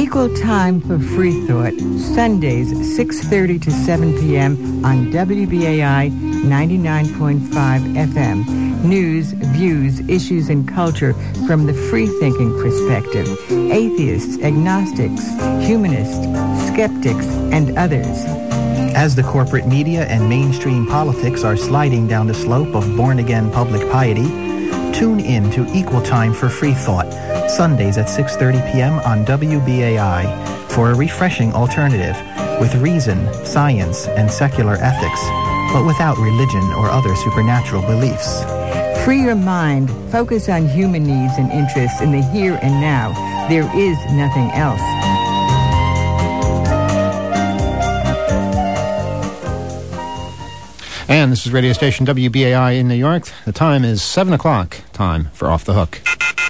Equal time for Free Thought, Sundays, 6:30 to 7 p.m. on WBAI 99.5 FM. News, views, issues, and culture from the free-thinking perspective. Atheists, agnostics, humanists, skeptics, and others. As the corporate media and mainstream politics are sliding down the slope of born-again public piety, tune in to Equal Time for Free Thought, Sundays at 6:30 p.m. on WBAI for a refreshing alternative with reason, science, and secular ethics, but without religion or other supernatural beliefs. Free your mind, focus on human needs and interests in the here and now. There is nothing else. And this is radio station WBAI in New York. The time is 7 o'clock. Time for Off the Hook.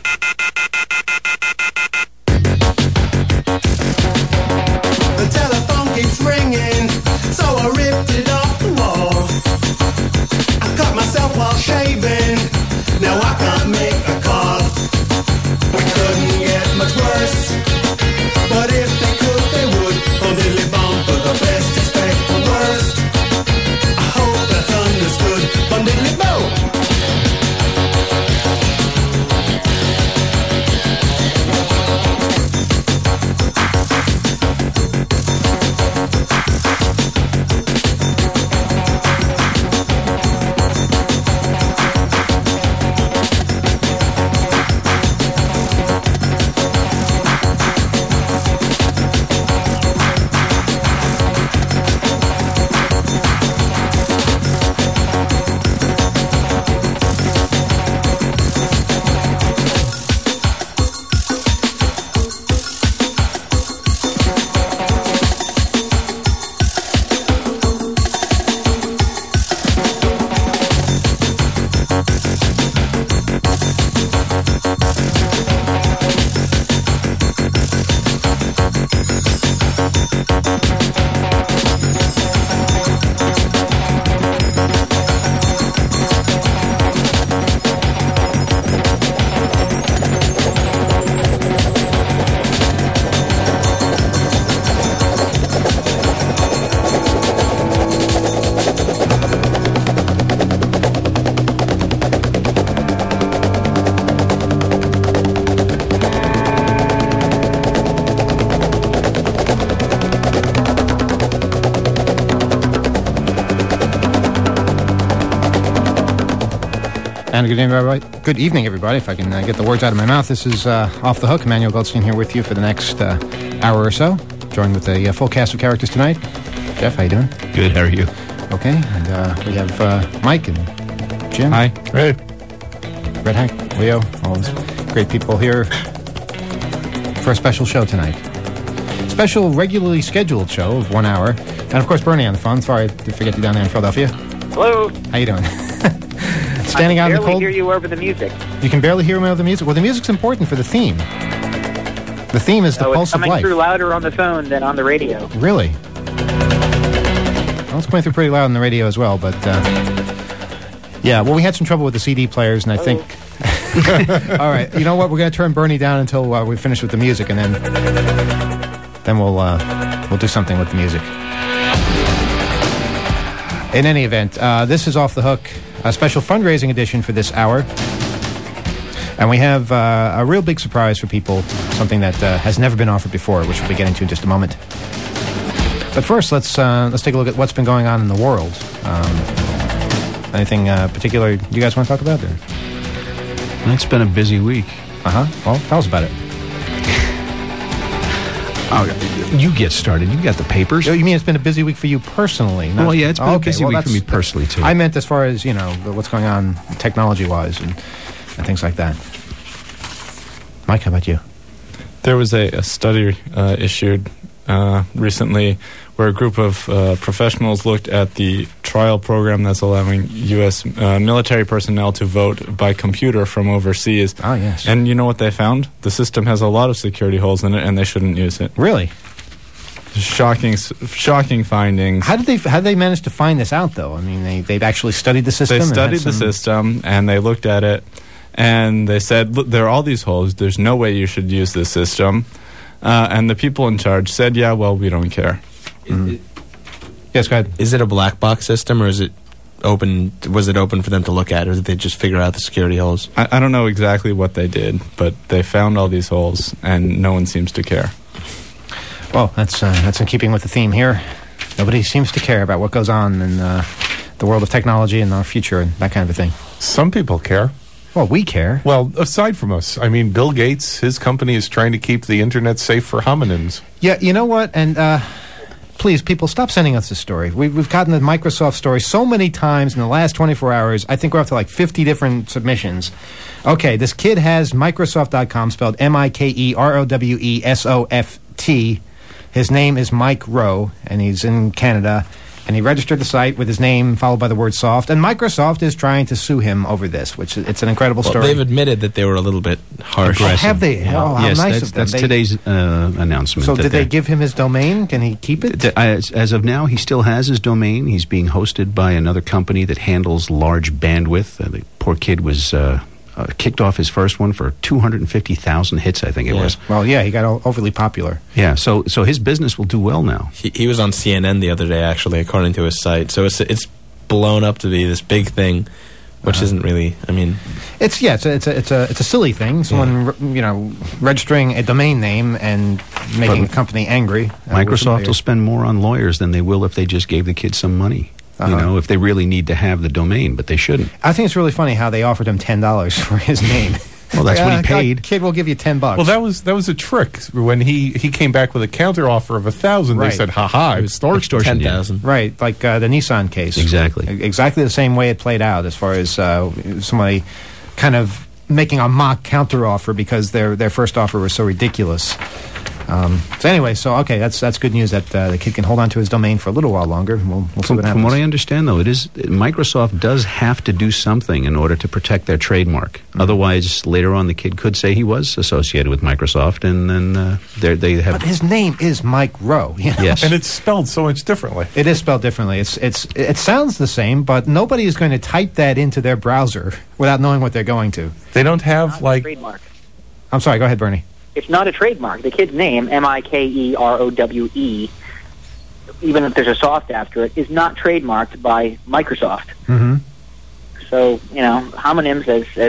The telephone keeps ringing, so I ripped it off the wall. I cut myself while shaving, now I can't make a call. We couldn't get much worse, but if they could, they would. Only bomb for the best, expect the worst. I hope that's understood. Bundily boom. And good evening, everybody. If I can get the words out of my mouth, this is Off the Hook. Emmanuel Goldstein here with you for the next hour or so, joined with a full cast of characters tonight. Jeff, how you doing? Good, how are you? Okay, and we have Mike and Jim. Hi. Hey. Red Hank, Leo, all those great people here for a special show tonight. Special, regularly scheduled show of 1 hour. And, of course, Bernie on the phone. Sorry to forget you down there in Philadelphia. Hello. How you doing? Standing out in the cold. I can barely hear you over the music. You can barely hear me over the music? Well, the music's important for the theme. The theme is the pulse of life. It's coming through louder on the phone than on the radio. Really? Well, it's coming through pretty loud on the radio as well, but... yeah, well, we had some trouble with the CD players, and I think... All right, you know what? We're going to turn Bernie down until we finish with the music, and then we'll do something with the music. In any event, this is Off the Hook, a special fundraising edition for this hour. And we have a real big surprise for people, something that has never been offered before, which we'll be getting to in just a moment. But first, let's take a look at what's been going on in the world. Anything particular you guys want to talk about there? It's been a busy week. Uh-huh. Well, tell us about it. You get started. You got the papers. You mean it's been a busy week for you personally? Well, yeah, it's been a busy week for me personally, too. I meant as far as, what's going on technology-wise and things like that. Mike, how about you? There was a study issued recently where a group of professionals looked at the trial program that's allowing U.S. Military personnel to vote by computer from overseas. Oh, yes. And you know what they found? The system has a lot of security holes in it, and they shouldn't use it. Really? Shocking findings. How did they manage to find this out, though? I mean, they've actually studied the system? They studied the system, and they looked at it, and they said, look, there are all these holes. There's no way you should use this system. And the people in charge said, yeah, well, we don't care. Yes, go ahead. Is it a black box system, or is it open? Was it open for them to look at, or did they just figure out the security holes? I don't know exactly what they did, but they found all these holes, and no one seems to care. Well, that's in keeping with the theme here. Nobody seems to care about what goes on in the world of technology and our future and that kind of a thing. Some people care. Well, we care. Well, aside from us, I mean, Bill Gates, his company is trying to keep the internet safe for hominins. Yeah, you know what? And please, people, stop sending us this story. We've gotten the Microsoft story so many times in the last 24 hours. I think we're up to like 50 different submissions. Okay, this kid has Microsoft.com, spelled MIKEROWESOFT. His name is Mike Rowe, and he's in Canada. And he registered the site with his name followed by the word soft. And Microsoft is trying to sue him over this, which it's an incredible story. They've admitted that they were a little bit harsh. Oh, have they? Oh, how yes, nice of them. that's today's announcement. So did they give him his domain? Can he keep it? As of now, he still has his domain. He's being hosted by another company that handles large bandwidth. The poor kid was kicked off his first one for 250,000 hits, I think it was. Well, yeah, he got overly popular. Yeah, so his business will do well now. He was on CNN the other day, actually, according to his site. So it's blown up to be this big thing, which isn't really. I mean, it's a silly thing. Someone registering a domain name and making a company angry. Microsoft will spend more on lawyers than they will if they just gave the kid some money. You know, if they really need to have the domain, but they shouldn't. I think it's really funny how they offered him $10 for his name. Well, that's what he paid. Kid, we'll give you $10. Well, that was a trick. When he came back with a counter offer of 1,000, Right. they said, "Ha extortion." 10,000. Right, like the Nissan case. Exactly. Exactly the same way it played out as far as somebody kind of making a mock counter offer because their first offer was so ridiculous. So anyway, okay, that's good news that the kid can hold on to his domain for a little while longer. We'll see what happens. From what I understand, though, Microsoft does have to do something in order to protect their trademark. Mm-hmm. Otherwise, later on, the kid could say he was associated with Microsoft, and then they have. But his name is Mike Rowe. You know? Yes, and it's spelled so much differently. It is spelled differently. It sounds the same, but nobody is going to type that into their browser without knowing what they're going to. They don't have Not a trademark. I'm sorry. Go ahead, Bernie. It's not a trademark. The kid's name, MIKEROWE, even if there's a soft after it, is not trademarked by Microsoft. Mm-hmm. So, homonyms,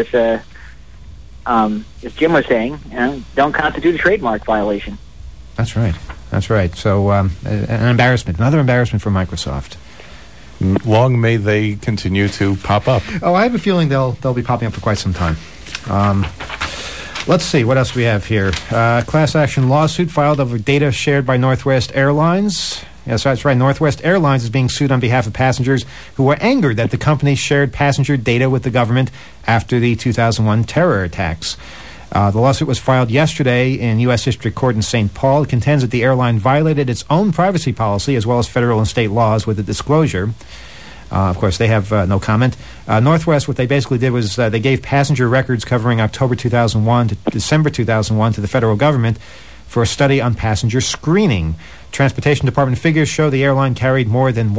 as Jim was saying, don't constitute a trademark violation. That's right. So, an embarrassment, another embarrassment for Microsoft. Long may they continue to pop up. Oh, I have a feeling they'll be popping up for quite some time. Let's see, what else do we have here? Class action lawsuit filed over data shared by Northwest Airlines. Yes, that's right. Northwest Airlines is being sued on behalf of passengers who were angered that the company shared passenger data with the government after the 2001 terror attacks. The lawsuit was filed yesterday in U.S. District Court in St. Paul. It contends that the airline violated its own privacy policy as well as federal and state laws with the disclosure. Of course, they have no comment. Northwest, what they basically did was they gave passenger records covering October 2001 to December 2001 to the federal government for a study on passenger screening. Transportation Department figures show the airline carried more than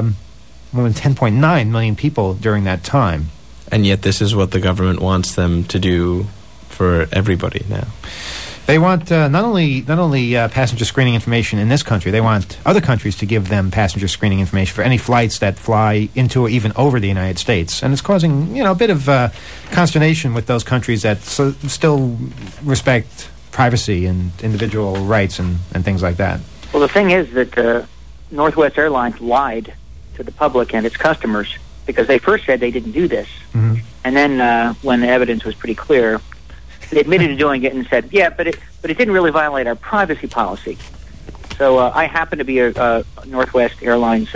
10.9 million people during that time. And yet this is what the government wants them to do for everybody now. They want not only passenger screening information in this country, they want other countries to give them passenger screening information for any flights that fly into or even over the United States. And it's causing, a bit of consternation with those countries that still respect privacy and individual rights and things like that. Well, the thing is that Northwest Airlines lied to the public and its customers because they first said they didn't do this. Mm-hmm. And then when the evidence was pretty clear, they admitted to doing it and said, yeah, but it didn't really violate our privacy policy. So I happen to be a Northwest Airlines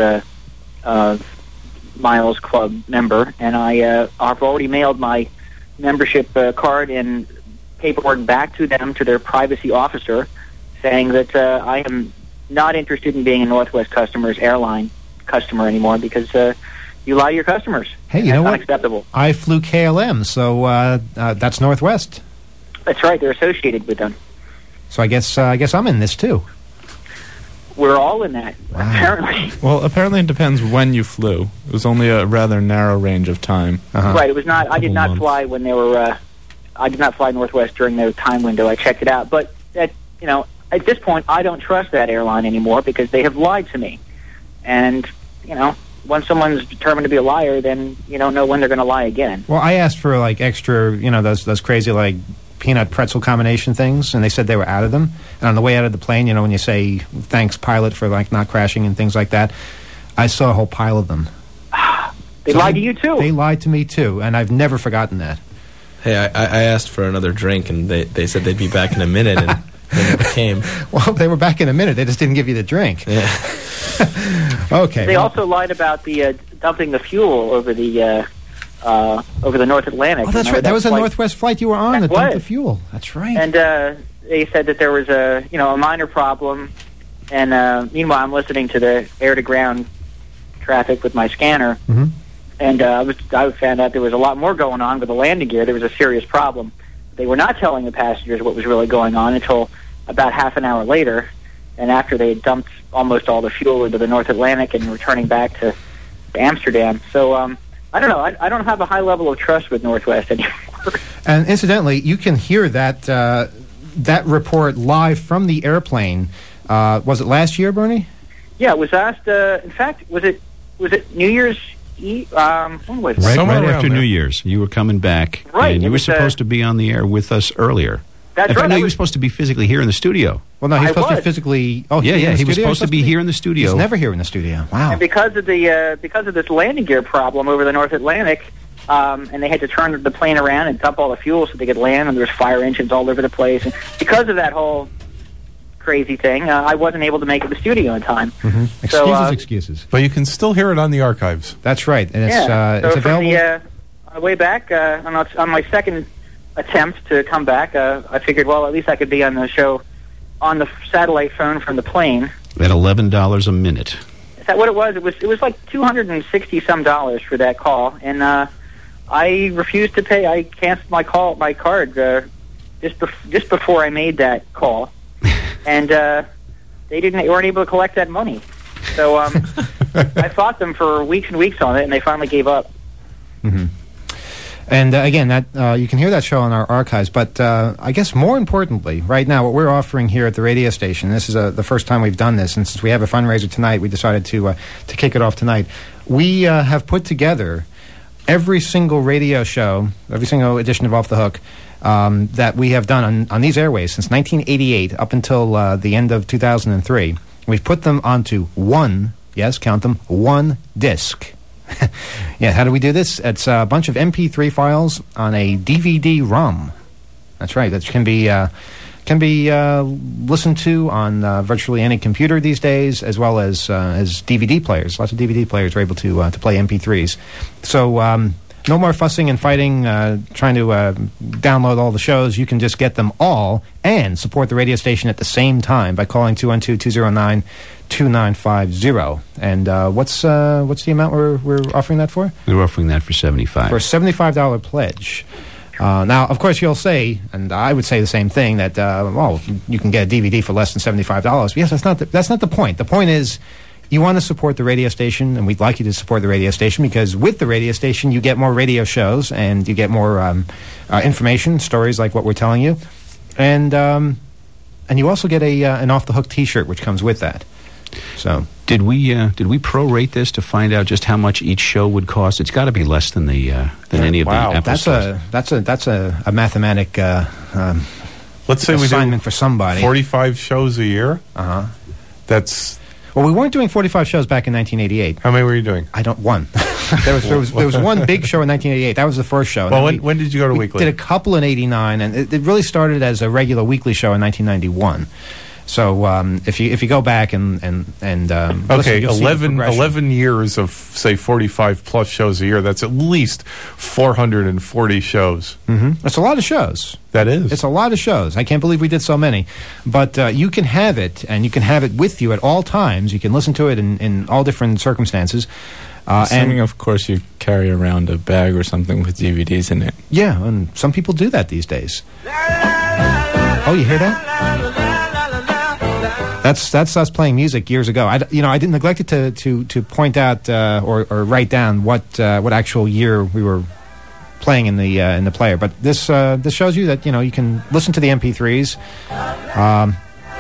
Miles Club member, and I've already mailed my membership card and paperwork back to them, to their privacy officer, saying that I am not interested in being a Northwest airline customer anymore because you lie to your customers. Hey, you know what? Unacceptable. I flew KLM, so that's Northwest. That's right. They're associated with them. So I guess I'm in this too. We're all in that, apparently. Well, apparently it depends when you flew. It was only a rather narrow range of time. Uh-huh. Right. It was not. I did not fly when they were. I did not fly Northwest during their time window. I checked it out, but that at this point, I don't trust that airline anymore because they have lied to me. And, once someone's determined to be a liar, then you don't know when they're going to lie again. Well, I asked for, extra, those crazy, peanut pretzel combination things, and they said they were out of them. And on the way out of the plane, when you say, thanks, pilot, for, not crashing and things like that, I saw a whole pile of them. They lied to you, too. They lied to me, too, and I've never forgotten that. Hey, I asked for another drink, and they said they'd be back in a minute, and they never came. Well, they were back in a minute. They just didn't give you the drink. Yeah. Okay. They also lied about the dumping the fuel over the North Atlantic. Oh, that's right. That was a Northwest flight you were on that dumped the fuel. That's right. And they said that there was a minor problem. And meanwhile, I'm listening to the air-to-ground traffic with my scanner. Mm-hmm. And I found out there was a lot more going on with the landing gear. There was a serious problem. They were not telling the passengers what was really going on until about half an hour later, and after they had dumped almost all the fuel into the North Atlantic and returning back to Amsterdam. So I don't know. I don't have a high level of trust with Northwest anymore. And incidentally, you can hear that report live from the airplane. Was it last year, Bernie? Yeah, it was last. In fact, was it New Year's Eve? When was it? Right after New Year's, you were coming back, right? And you were supposed to be on the air with us earlier. That's right. No, you were supposed to be physically here in the studio. Well, no, he's supposed to be physically. Oh, yeah. He was supposed to be here in the studio. He's never here in the studio. Wow. And because of this landing gear problem over the North Atlantic, and they had to turn the plane around and dump all the fuel so they could land, and there was fire engines all over the place. And because of that whole crazy thing, I wasn't able to make it to the studio in time. Mm-hmm. Excuses. But you can still hear it on the archives. That's right, and it's so it's available. On the way back, on my second attempt to come back, I figured, well, at least I could be on the show on the satellite phone from the plane. At $11 a minute. Is that what it was? It was like $260 for that call, and I refused to pay. I canceled my card just before I made that call, and they weren't able to collect that money. So I fought them for weeks and weeks on it, and they finally gave up. Mm-hmm. And again, that you can hear that show on our archives. But I guess more importantly, right now, what we're offering here at the radio station, this is the first time we've done this, and since we have a fundraiser tonight, we decided to kick it off tonight. We have put together every single radio show, every single edition of Off the Hook that we have done on these airways since 1988 up until the end of 2003. We've put them onto one disc. Yeah, how do we do this? It's a bunch of MP3 files on a DVD-ROM. That's right. That can be listened to on virtually any computer these days, as well as DVD players. Lots of DVD players are able to play MP3s. So no more fussing and fighting, trying to download all the shows. You can just get them all and support the radio station at the same time by calling 212-209-2950. And what's the amount we're offering that for? We're offering that for $75. For a $75 pledge. Now, of course, you'll say, and I would say the same thing, that you can get a DVD for less than $75. Yes, that's not the point. The point is, you want to support the radio station, and we'd like you to support the radio station because with the radio station, you get more radio shows and you get more information, stories like what we're telling you, and you also get an Off the Hook T-shirt which comes with that. So did we prorate this to find out just how much each show would cost? It's got to be less than any of the episodes. That's a mathematic let's say assignment we do for somebody. 45 shows a year. That's. Well, we weren't doing 45 shows back in 1988. How many were you doing? One. there was one big show in 1988. That was the first show. Well, when did you go to weekly? Did a couple in 89, and it really started as a regular weekly show in 1991. So if you go back and okay, listen, 11 years of say 45 plus shows a year. That's at least 440 shows. Mm-hmm. That's a lot of shows. That is. It's a lot of shows. I can't believe we did so many. But you can have it, and you can have it with you at all times. You can listen to it in all different circumstances. Assuming, of course, you carry around a bag or something with DVDs in it. Yeah, and some people do that these days. Oh, you hear that? That's us playing music years ago. I didn't neglect it to point out or write down what actual year we were playing in the player. But this shows you that you can listen to the MP3s.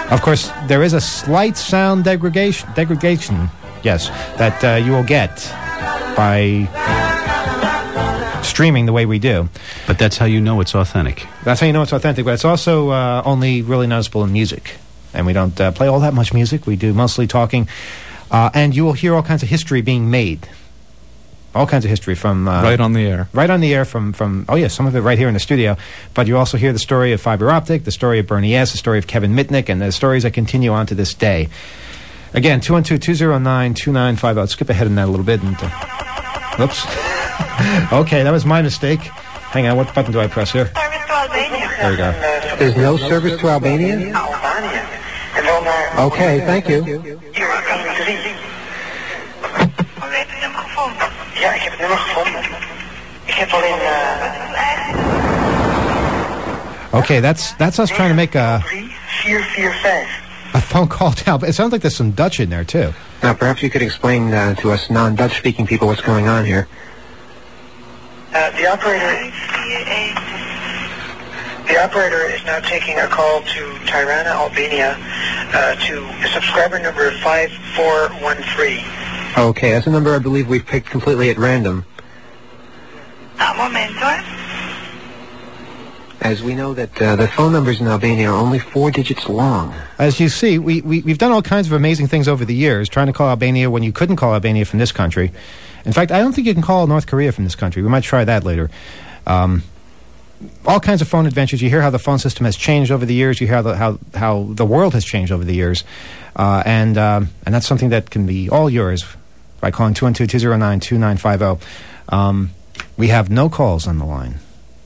Of course, there is a slight sound degradation, yes, that you will get by streaming the way we do. But that's how you know it's authentic. That's how you know it's authentic, but it's also only really noticeable in music. And we don't play all that much music. We do mostly talking. And you will hear all kinds of history being made. All kinds of history from... right on the air. Right on the air from... Oh, yes, some of it right here in the studio. But you also hear the story of fiber optic, the story of Bernie S., the story of Kevin Mitnick, and the stories that continue on to this day. Again, 212-209-2950. Let's skip ahead in that a little bit. And, whoops. Okay, that was my mistake. Hang on, what button do I press here? Service to Albania. There we go. There's no service to Albania? Okay, thank you. Ja, ik heb het nummer gevonden. Ik heb alleen... Okay, that's us trying to make a 3445. phone call down. But it sounds like there's some Dutch in there, too. Now, perhaps you could explain to us non-Dutch-speaking people what's going on here. The operator is now taking a call to Tirana, Albania, to subscriber number 5413. Okay, that's a number I believe we've picked completely at random. Momento. As we know that the phone numbers in Albania are only 4 digits long. As you see, we've done all kinds of amazing things over the years, trying to call Albania when you couldn't call Albania from this country. In fact, I don't think you can call North Korea from this country. We might try that later. All kinds of phone adventures. You hear how the phone system has changed over the years. You hear how the world has changed over the years. And that's something that can be all yours by calling 212-209-2950. We have no calls on the line.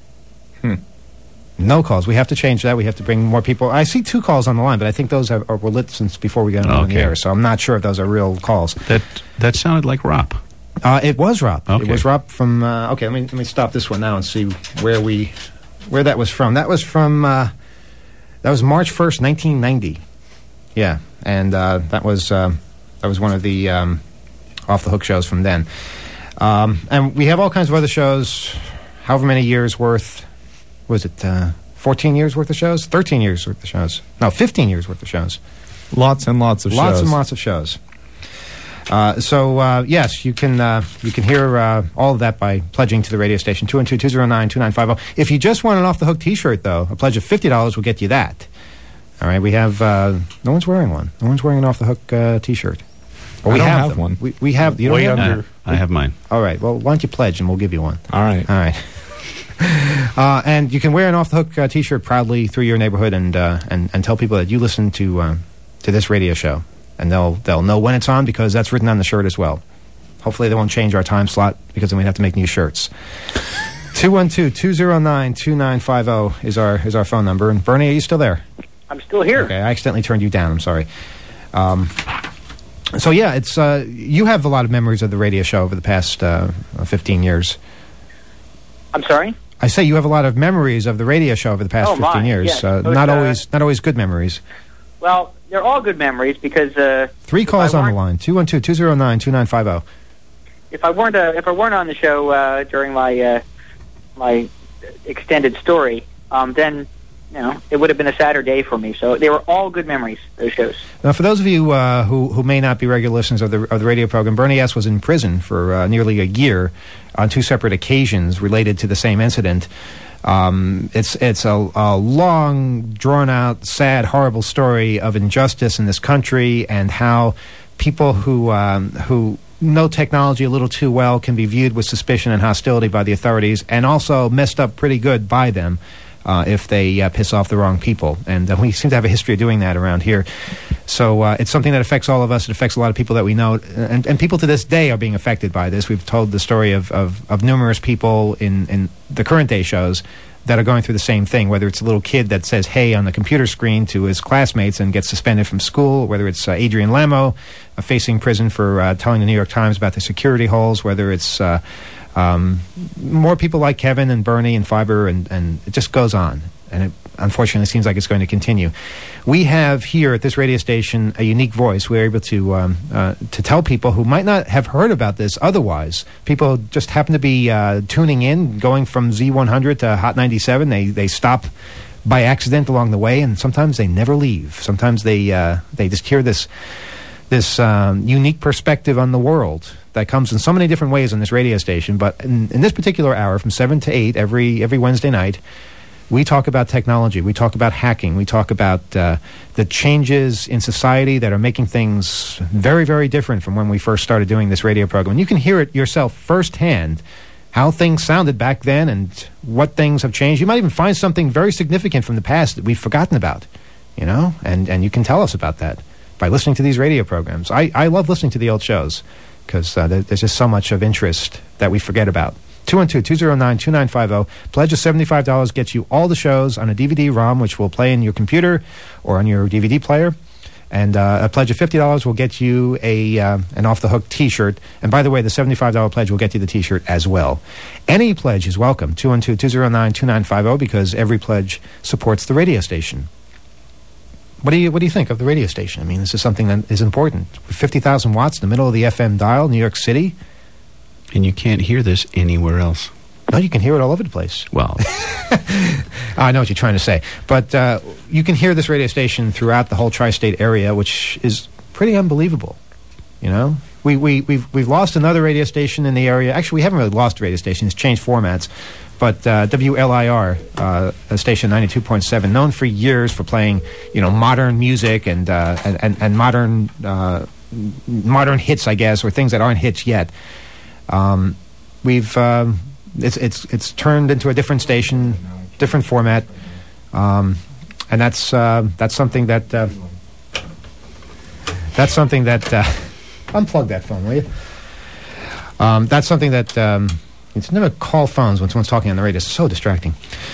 No calls. We have to change that. We have to bring more people. I see 2 calls on the line, but I think those were lit since before we got on the air, so I'm not sure if those are real calls. That sounded like Rob. It was Rob. Okay. It was Rob from... okay, let me stop this one now and see where that was from. That was from... that was March 1st, 1990. Yeah, and that was one of the Off the Hook shows from then. And we have all kinds of other shows, however many years worth... Was it 14 years worth of shows? 13 years worth of shows? No, 15 years worth of shows. Lots and lots of shows. Lots and lots of shows. So yes, you can hear all of that by pledging to the radio station, 212-209-2950. If you just want an Off the Hook T-shirt, though, a pledge of $50 will get you that. All right, we have... no one's wearing one. No one's wearing an Off the Hook T-shirt. Well, we have one. We have... You don't have one? I have mine. All right, well, why don't you pledge and we'll give you one. All right. All right. And you can wear an Off the Hook T-shirt proudly through your neighborhood and tell people that you listen to this radio show, and they'll know when it's on because that's written on the shirt as well. Hopefully they won't change our time slot because then we'd have to make new shirts. 212-209-2950 is our phone number. And Bernie, are you still there? I'm still here. Okay, I accidentally turned you down. I'm sorry. So yeah, it's you have a lot of memories of the radio show over the past 15 years. I'm sorry? I say you have a lot of memories of the radio show over the past 15 years. Yes. Not always good memories. Well, they're all good memories because 3 calls on the line. 212-209-2950. If I weren't on the show during my extended story, then it would have been a sadder day for me. So they were all good memories, those shows. Now, for those of you who may not be regular listeners of the radio program, Bernie S. was in prison for nearly a year on 2 separate occasions related to the same incident. It's a long, drawn-out, sad, horrible story of injustice in this country and how people who know technology a little too well can be viewed with suspicion and hostility by the authorities and also messed up pretty good by them. If they piss off the wrong people. And we seem to have a history of doing that around here. So it's something that affects all of us. It affects a lot of people that we know. And people to this day are being affected by this. We've told the story of numerous people in the current day shows that are going through the same thing, whether it's a little kid that says hey on the computer screen to his classmates and gets suspended from school, whether it's Adrian Lamo facing prison for telling the New York Times about the security holes, whether it's... more people like Kevin and Bernie and Fiber, and it just goes on. And it unfortunately seems like it's going to continue. We have here at this radio station a unique voice. We're able to tell people who might not have heard about this otherwise. People just happen to be tuning in, going from Z100 to Hot 97. They stop by accident along the way, and sometimes they never leave. Sometimes they just hear this unique perspective on the world that comes in so many different ways on this radio station. But in this particular hour, from 7 to 8 every Wednesday night, we talk about technology. We talk about hacking. We talk about the changes in society that are making things very, very different from when we first started doing this radio program. And you can hear it yourself firsthand, how things sounded back then and what things have changed. You might even find something very significant from the past that we've forgotten about, you know, and you can tell us about that by listening to these radio programs. I love listening to the old shows because there's just so much of interest that we forget about. 212-209-2950. Pledge of $75 gets you all the shows on a DVD-ROM, which will play in your computer or on your DVD player. And a pledge of $50 will get you an off-the-hook T-shirt. And by the way, the $75 pledge will get you the T-shirt as well. Any pledge is welcome. 212-209-2950, because every pledge supports the radio station. What do you think of the radio station? I mean, this is something that is important. 50,000 watts in the middle of the FM dial, New York City. And you can't hear this anywhere else. No, you can hear it all over the place. Well, I know what you're trying to say. But you can hear this radio station throughout the whole tri-state area, which is pretty unbelievable. You know? We've lost another radio station in the area. Actually, we haven't really lost a radio station. It's changed formats. But WLIR, station 92.7, known for years for playing, you know, modern music and modern hits, I guess, or things that aren't hits yet. It's turned into a different station, different format, and that's something that unplug that phone, will you? That's something that it's never call phones when someone's talking on the radio. It's so distracting.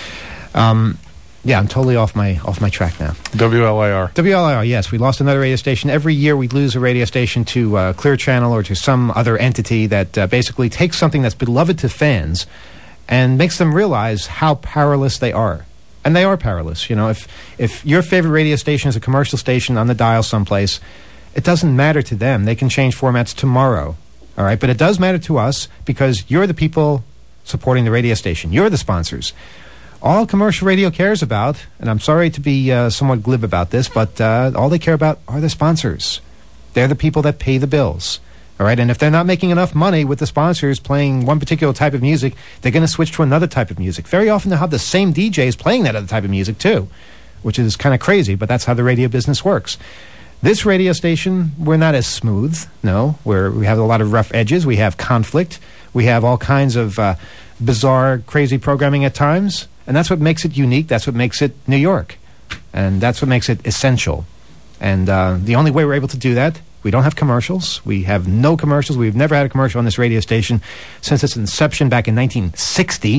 Yeah, I'm totally off my track now. WLIR. Yes, we lost another radio station. Every year we lose a radio station to Clear Channel or to some other entity that basically takes something that's beloved to fans and makes them realize how powerless they are. And they are powerless. You know, if your favorite radio station is a commercial station on the dial someplace, it doesn't matter to them. They can change formats tomorrow. All right, but it does matter to us because you're the people supporting the radio station. You're the sponsors. All commercial radio cares about, and I'm sorry to be somewhat glib about this, but all they care about are the sponsors. They're the people that pay the bills. All right, and if they're not making enough money with the sponsors playing one particular type of music, they're going to switch to another type of music. Very often they'll have the same DJs playing that other type of music too, which is kind of crazy, but that's how the radio business works. This radio station, we're not as smooth, no. We have a lot of rough edges. We have conflict. We have all kinds of bizarre, crazy programming at times. And that's what makes it unique. That's what makes it New York. And that's what makes it essential. And the only way we're able to do that, we don't have commercials. We have no commercials. We've never had a commercial on this radio station since its inception back in 1960.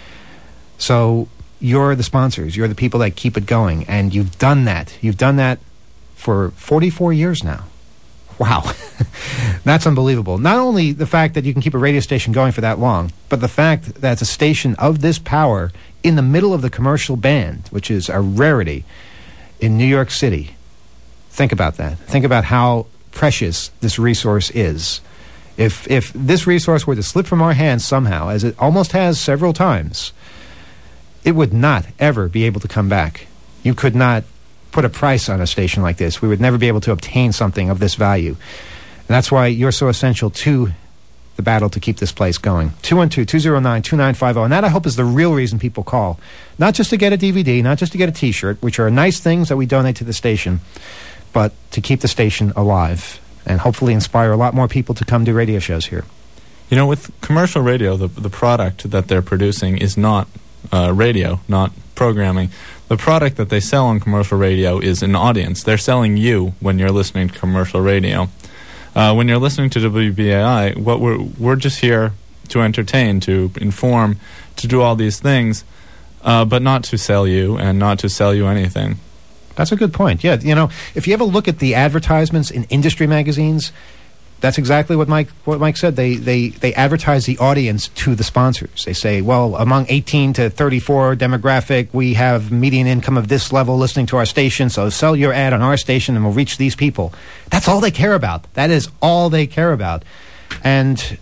So you're the sponsors. You're the people that keep it going. And you've done that. You've done that for 44 years now. Wow. That's unbelievable. Not only the fact that you can keep a radio station going for that long, but the fact that it's a station of this power in the middle of the commercial band, which is a rarity in New York City. Think about that. Think about how precious this resource is. If this resource were to slip from our hands somehow, as it almost has several times, it would not ever be able to come back. You could not put a price on a station like this. We would never be able to obtain something of this value. And that's why you're so essential to the battle to keep this place going. 212-209-2950. And that, I hope, is the real reason people call. Not just to get a DVD, not just to get a T-shirt, which are nice things that we donate to the station, but to keep the station alive and hopefully inspire a lot more people to come do radio shows here. You know, with commercial radio, the product that they're producing is not radio, not programming. The product that they sell on commercial radio is an audience. They're selling you when you're listening to commercial radio. When you're listening to WBAI, what we're just here to entertain, to inform, to do all these things, but not to sell you and not to sell you anything. That's a good point. Yeah, you know, if you ever look at the advertisements in industry magazines, that's exactly what Mike said. They advertise the audience to the sponsors. They say, well, among 18 to 34 demographic, we have median income of this level listening to our station, so sell your ad on our station and we'll reach these people. That's all they care about. That is all they care about. And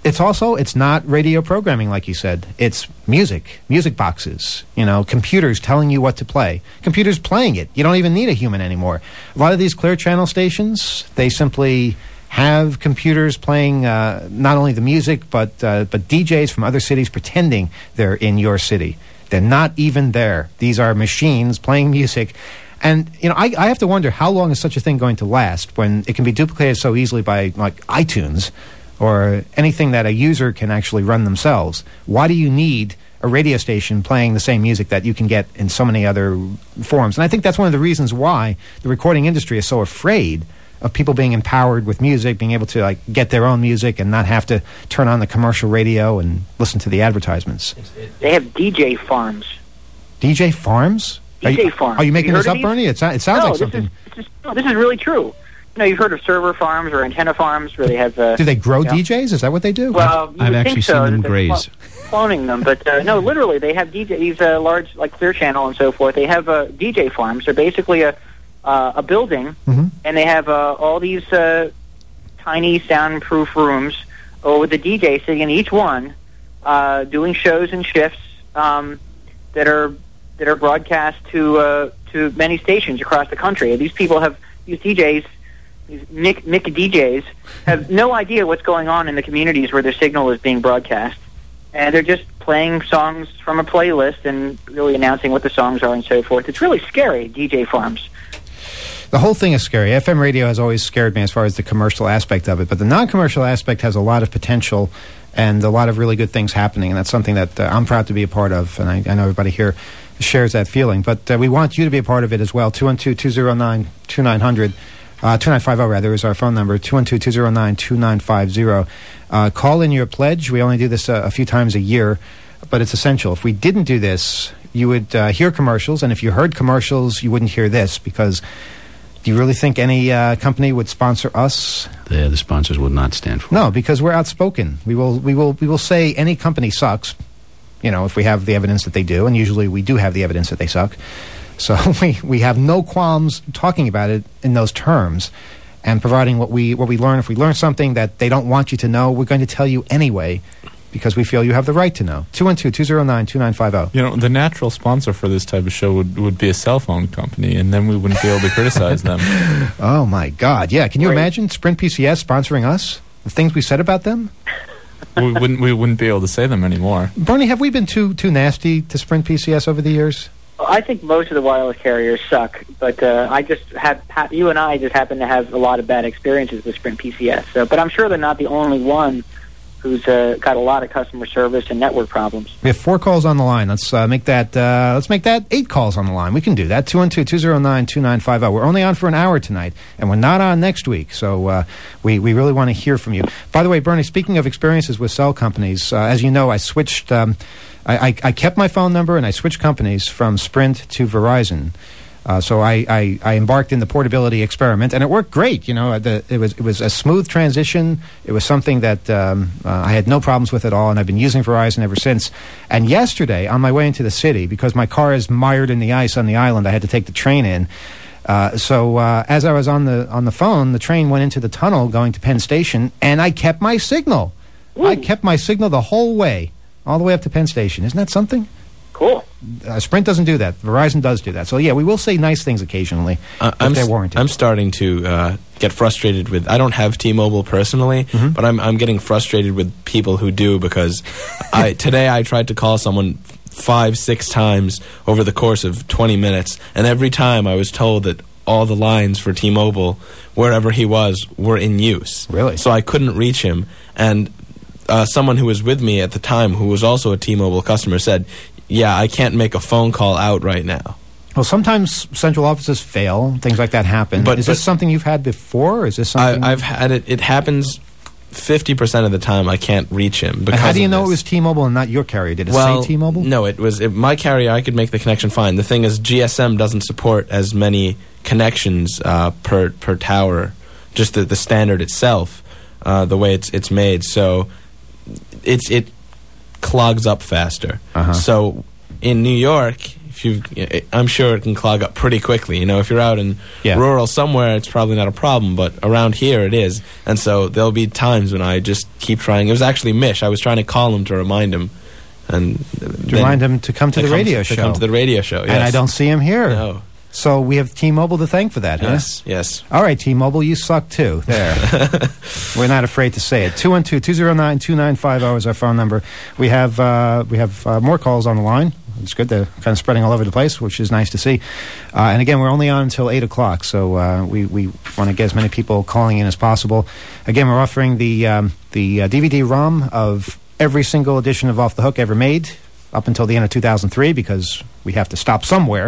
It's not radio programming like you said. It's music boxes, computers telling you what to play. Computers playing it. You don't even need a human anymore. A lot of these Clear Channel stations, they simply have computers playing not only the music, but DJs from other cities pretending they're in your city. They're not even there. These are machines playing music. And, I have to wonder, how long is such a thing going to last when it can be duplicated so easily by, like, iTunes or anything that a user can actually run themselves? Why do you need a radio station playing the same music that you can get in so many other forms? And I think that's one of the reasons why the recording industry is so afraid of people being empowered with music, being able to, like, get their own music and not have to turn on the commercial radio and listen to the advertisements. They have DJ farms. DJ farms? Farms. Are you making this up, Bernie? It sounds like something. This is really true. You've heard of server farms or antenna farms where they have... do they grow DJs? Is that what they do? Well, I've actually seen them graze. Cloning them, but no, literally, they have these large, like Clear Channel and so forth. They have DJ farms. They're basically a building, and they have all these tiny soundproof rooms with the DJ sitting in each one, doing shows and shifts that are broadcast to many stations across the country. These people these DJs, these Mick DJs, have no idea what's going on in the communities where their signal is being broadcast. And they're just playing songs from a playlist and really announcing what the songs are and so forth. It's really scary, DJ farms. The whole thing is scary. FM radio has always scared me as far as the commercial aspect of it, but the non-commercial aspect has a lot of potential and a lot of really good things happening, and that's something that I'm proud to be a part of, and I know everybody here shares that feeling. But we want you to be a part of it as well. 212-209-2900, 2950 rather, is our phone number, 212-209-2950. Call in your pledge. We only do this a few times a year, but it's essential. If we didn't do this, you would hear commercials, and if you heard commercials, you wouldn't hear this, because do you really think any company would sponsor us? The sponsors would not stand for it. No, because we're outspoken. We will say any company sucks, if we have the evidence that they do, and usually we do have the evidence that they suck. So we have no qualms talking about it in those terms and providing what we learn. If we learn something that they don't want you to know, we're going to tell you anyway, because we feel you have the right to know. 212-209-2950. The natural sponsor for this type of show would be a cell phone company, and then we wouldn't be able to criticize them. Oh, my God. Yeah, can you imagine Sprint PCS sponsoring us? The things we said about them? We wouldn't be able to say them anymore. Bernie, have we been too nasty to Sprint PCS over the years? I think most of the wireless carriers suck, but you and I just happen to have a lot of bad experiences with Sprint PCS. But I'm sure they're not the only one who's got a lot of customer service and network problems. We have 4 calls on the line. Let's make that 8 calls on the line. We can do that. 212-209-2950. We're only on for an hour tonight, and we're not on next week. So we really want to hear from you. By the way, Bernie, speaking of experiences with cell companies, as you know, I switched. I kept my phone number and I switched companies from Sprint to Verizon. So I embarked in the portability experiment, and it worked great. It was a smooth transition. It was something that I had no problems with at all, and I've been using Verizon ever since. And yesterday, on my way into the city, because my car is mired in the ice on the island, I had to take the train in. So as I was on the phone, the train went into the tunnel going to Penn Station, and I kept my signal. Ooh. I kept my signal the whole way, all the way up to Penn Station. Isn't that something? Cool. Sprint doesn't do that. Verizon does do that. So, yeah, we will say nice things occasionally if they're warranted. I'm starting to get frustrated with... I don't have T-Mobile personally, but I'm getting frustrated with people who do, because today I tried to call someone 5-6 times over the course of 20 minutes, and every time I was told that all the lines for T-Mobile, wherever he was, were in use. Really? So I couldn't reach him, and someone who was with me at the time, who was also a T-Mobile customer, said... Yeah, I can't make a phone call out right now. Well, sometimes central offices fail. Things like that happen. Is this something you've had before? Or is this something... I've had it. It happens 50% of the time. I can't reach him. And how do you know it was T-Mobile and not your carrier? Did it say T-Mobile? No, it was my carrier. I could make the connection fine. The thing is, GSM doesn't support as many connections per tower. Just the standard itself, the way it's made. So it clogs up faster. So in New York, I'm sure it can clog up pretty quickly. You know, if you're out in rural somewhere, it's probably not a problem, but around here it is. And so there'll be times when I just keep trying. It was actually Mish. I was trying to call him to remind him. And to remind him to come to the radio show. To come to the radio show, yes. And I don't see him here. No. So we have T-Mobile to thank for that, huh? Yes. All right, T-Mobile, you suck too. There. We're not afraid to say it. 212-209-2950 is our phone number. We have more calls on the line. It's good. They're kind of spreading all over the place, which is nice to see. And again, we're only on until 8 o'clock, so we want to get as many people calling in as possible. Again, we're offering the DVD-ROM of every single edition of Off the Hook ever made up until the end of 2003, because we have to stop somewhere.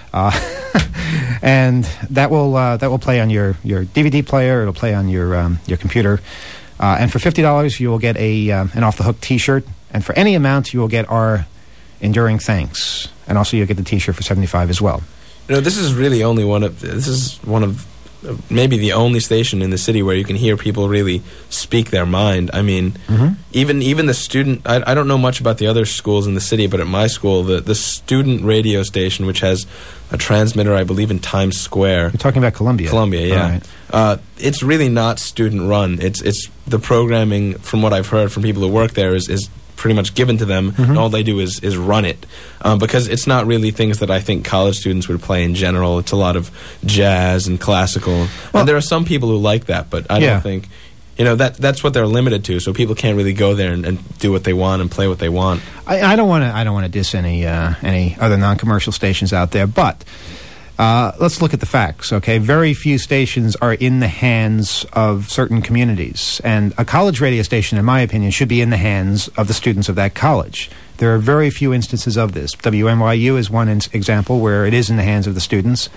And that will play on your DVD player. It'll play on your computer. And for $50, you will get an Off the Hook T-shirt. And for any amount, you will get our enduring thanks. And also, you'll get the T-shirt for $75 as well. You know, this is one of maybe the only station in the city where you can hear people really speak their mind. I mean, even the student, I don't know much about the other schools in the city, but at my school, the student radio station, which has a transmitter, I believe, in Times Square. You're talking about Columbia. Columbia, yeah. Right. It's really not student-run. It's the programming, from what I've heard from people who work there, is pretty much given to them, and all they do is run it. Because it's not really things that I think college students would play in general. It's a lot of jazz and classical. Well, and there are some people who like that, but I don't think... You know, that's what they're limited to, so people can't really go there and do what they want and play what they want. I don't want to diss any other non-commercial stations out there, but let's look at the facts, okay? Very few stations are in the hands of certain communities, and a college radio station, in my opinion, should be in the hands of the students of that college. There are very few instances of this. WNYU is one example where it is in the hands of the students.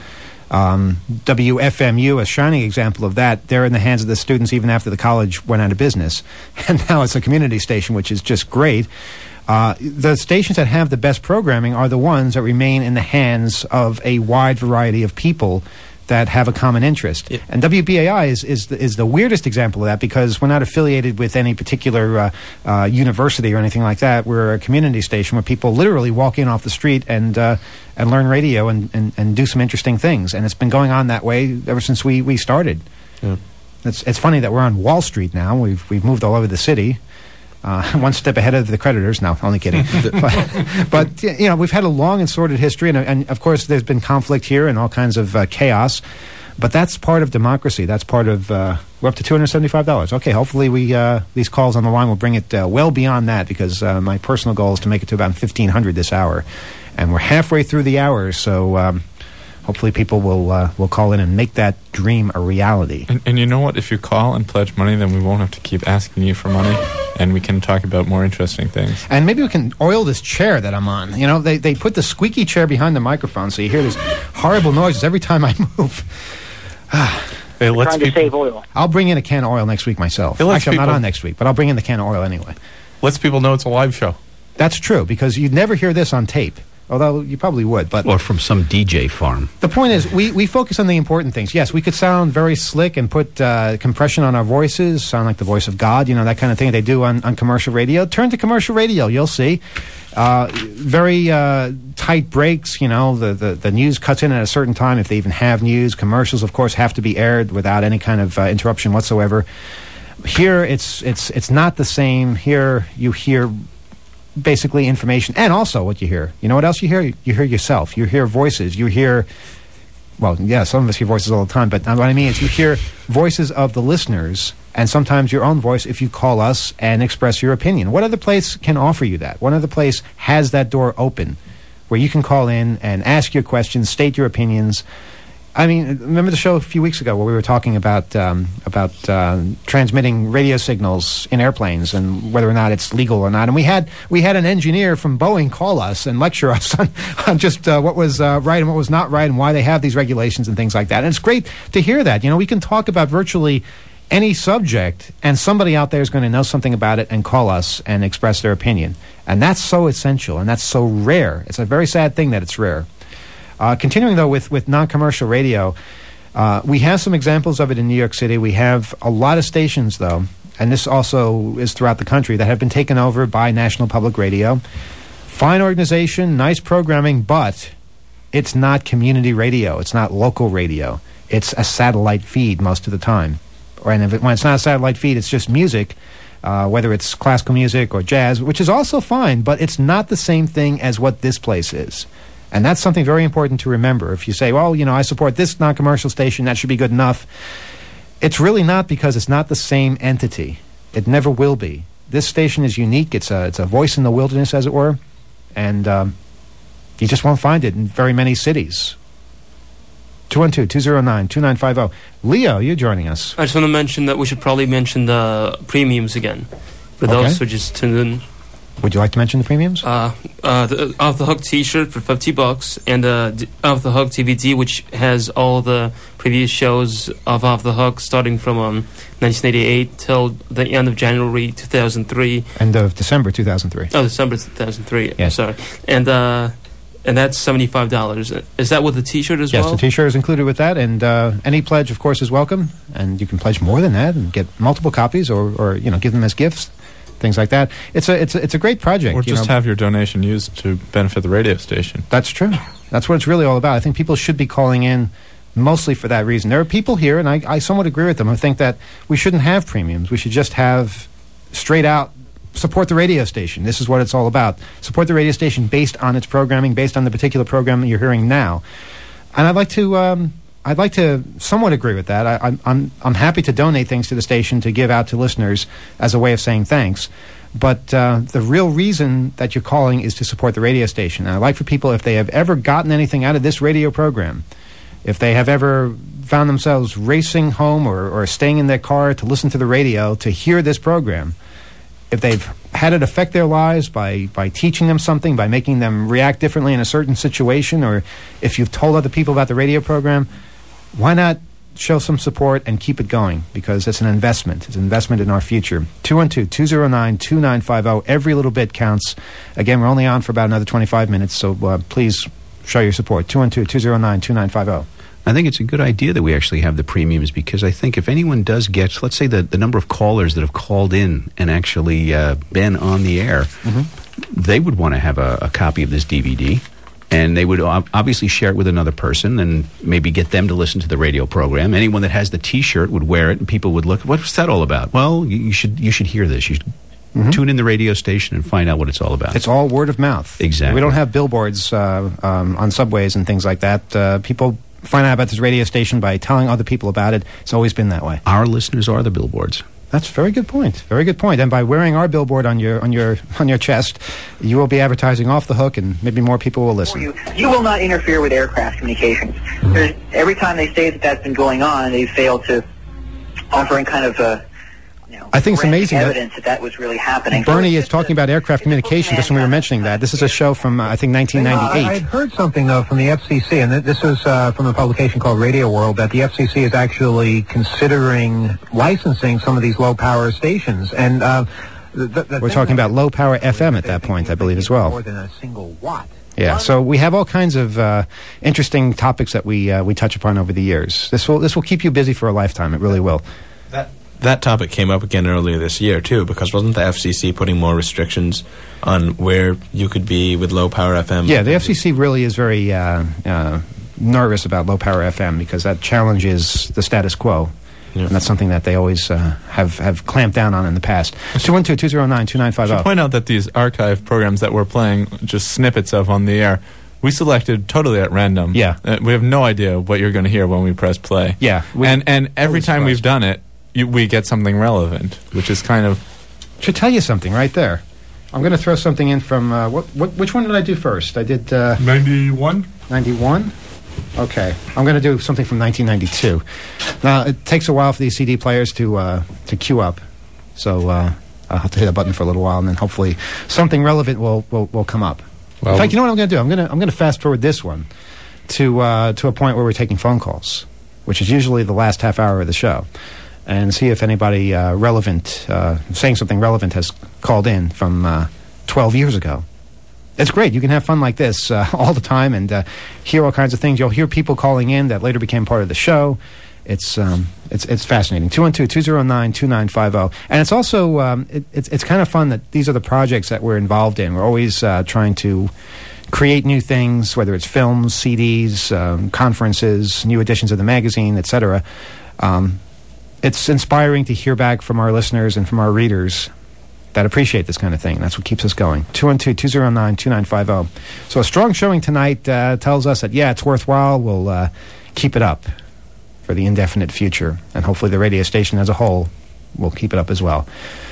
WFMU, a shining example of that, they're in the hands of the students even after the college went out of business. And now it's a community station, which is just great. The stations that have the best programming are the ones that remain in the hands of a wide variety of people that have a common interest. Yeah. And WBAI is the weirdest example of that, because we're not affiliated with any particular university or anything like that. We're a community station where people literally walk in off the street and learn radio and do some interesting things. And it's been going on that way ever since we started. Yeah. It's funny that we're on Wall Street now. We've moved all over the city. One step ahead of the creditors. No, only kidding. but you know, we've had a long and sordid history, and of course there's been conflict here and all kinds of chaos. But that's part of democracy. That's part of. We're up to $275. Okay, hopefully these calls on the line will bring it well beyond that, because my personal goal is to make it to about 1,500 this hour, and we're halfway through the hour, so. Hopefully people will call in and make that dream a reality. And you know what? If you call and pledge money, then we won't have to keep asking you for money, and we can talk about more interesting things. And maybe we can oil this chair that I'm on. You know, they put the squeaky chair behind the microphone, so you hear this horrible noises every time I move. Hey, trying to save oil. I'll bring in a can of oil next week myself. Actually, I'm not on next week, but I'll bring in the can of oil anyway. Lets people know it's a live show. That's true, because you'd never hear this on tape. Although you probably would, but or from some DJ farm. The point is, we focus on the important things. Yes, we could sound very slick and put compression on our voices, sound like the voice of God, you know, that kind of thing they do on commercial radio. Turn to commercial radio, you'll see. Very tight breaks, you know, the news cuts in at a certain time, if they even have news. Commercials, of course, have to be aired without any kind of interruption whatsoever. Here, it's not the same. Here, you hear basically information, and also what you hear. You know what else you hear? You hear yourself. You hear voices. You hear, well, yeah, some of us hear voices all the time, but what I mean is you hear voices of the listeners, and sometimes your own voice if you call us and express your opinion. What other place can offer you that? What other place has that door open where you can call in and ask your questions, state your opinions? I mean, remember the show a few weeks ago where we were talking about transmitting radio signals in airplanes and whether or not it's legal or not. And we had an engineer from Boeing call us and lecture us on just what was right and what was not right and why they have these regulations and things like that. And it's great to hear that. You know, we can talk about virtually any subject, and somebody out there is going to know something about it and call us and express their opinion. And that's so essential, and that's so rare. It's a very sad thing that it's rare. Continuing, though, with non-commercial radio, we have some examples of it in New York City. We have a lot of stations, though, and this also is throughout the country, that have been taken over by National Public Radio Fine organization, nice programming, but it's not community radio. It's not local radio. It's a satellite feed most of the time. When it's not a satellite feed, it's just music, whether it's classical music or jazz, which is also fine, but it's not the same thing as what this place is. And that's something very important to remember. If you say, well, I support this non-commercial station, that should be good enough. It's really not, because it's not the same entity. It never will be. This station is unique. It's a voice in the wilderness, as it were. And you just won't find it in very many cities. 212-209-2950. Leo, you're joining us. I just want to mention that we should probably mention the premiums again for those who just tuned in. Would you like to mention the premiums? The Off the Hook T-shirt for $50, and the Off the Hook DVD, which has all the previous shows of Off the Hook, starting from 1988 till the end of January 2003. End of December 2003. Oh, December 2003. Yes. Sorry. And that's $75. Is that with the T-shirt as well? Yes, the T-shirt is included with that, and any pledge, of course, is welcome. And you can pledge more than that and get multiple copies, or give them as gifts. Things like that. It's a great project. Or just have your donation used to benefit the radio station. That's true. That's what it's really all about. I think people should be calling in mostly for that reason. There are people here, and I somewhat agree with them, who think that we shouldn't have premiums. We should just have straight out support the radio station. This is what it's all about. Support the radio station based on its programming, based on the particular program that you're hearing now. And I'd like to somewhat agree with that. I'm happy to donate things to the station to give out to listeners as a way of saying thanks. But the real reason that you're calling is to support the radio station. And I'd like for people, if they have ever gotten anything out of this radio program, if they have ever found themselves racing home or staying in their car to listen to the radio, to hear this program, if they've had it affect their lives by teaching them something, by making them react differently in a certain situation, or if you've told other people about the radio program, why not show some support and keep it going? Because it's an investment. It's an investment in our future. 212-209-2950. Every little bit counts. Again, we're only on for about another 25 minutes, so please show your support. 212-209-2950. I think it's a good idea that we actually have the premiums, because I think if anyone does get, let's say, the number of callers that have called in and actually been on the air, they would want to have a copy of this DVD. And they would obviously share it with another person and maybe get them to listen to the radio program. Anyone that has the T-shirt would wear it, and people would look, what's that all about? Well, you should hear this. You should tune in the radio station and find out what it's all about. It's all word of mouth. Exactly. We don't have billboards on subways and things like that. People find out about this radio station by telling other people about it. It's always been that way. Our listeners are the billboards. That's a very good point. Very good point. And by wearing our billboard on your chest, you will be advertising Off the Hook, and maybe more people will listen. You will not interfere with aircraft communications. Every time they say that that's been going on, they fail to offer any kind of I think it's amazing evidence that was really happening. Bernie is talking about aircraft communication just when we were mentioning that. This is a show from, I think, 1998. I had heard something, though, from the FCC, and this was from a publication called Radio World, that the FCC is actually considering licensing some of these low-power stations. And we're talking about low-power FM at that point, I believe, as well. More than a single watt. Yeah, so we have all kinds of interesting topics that we touch upon over the years. This will keep you busy for a lifetime. It really will. That topic came up again earlier this year, too, because wasn't the FCC putting more restrictions on where you could be with low-power FM? Yeah, the FCC really is very nervous about low-power FM, because that challenges the status quo. Yeah. And that's something that they always have clamped down on in the past. 212-209-2950. I should point out that these archive programs that we're playing just snippets of on the air, we selected totally at random. Yeah. We have no idea what you're going to hear when we press play. Yeah. And every time we've done it, we get something relevant, which is kind of... Should tell you something right there. I'm going to throw something in from... which one did I do first? I did... 91? 91? Okay. I'm going to do something from 1992. Now, it takes a while for these CD players to queue up. So I'll have to hit a button for a little while, and then hopefully something relevant will come up. Well, in fact, you know what I'm going to do? I'm going to fast forward this one to a point where we're taking phone calls, which is usually the last half hour of the show, and see if anybody relevant, saying something relevant, has called in from 12 years ago. It's great. You can have fun like this all the time and hear all kinds of things. You'll hear people calling in that later became part of the show, It's fascinating. 212-209-2950. And it's also it's kind of fun that these are the projects that we're involved in. We're always trying to create new things, whether it's films, CDs, conferences, new editions of the magazine, etc. It's inspiring to hear back from our listeners and from our readers that appreciate this kind of thing. That's what keeps us going. 212-209-2950. So a strong showing tonight tells us that, it's worthwhile. We'll keep it up for the indefinite future. And hopefully the radio station as a whole will keep it up as well.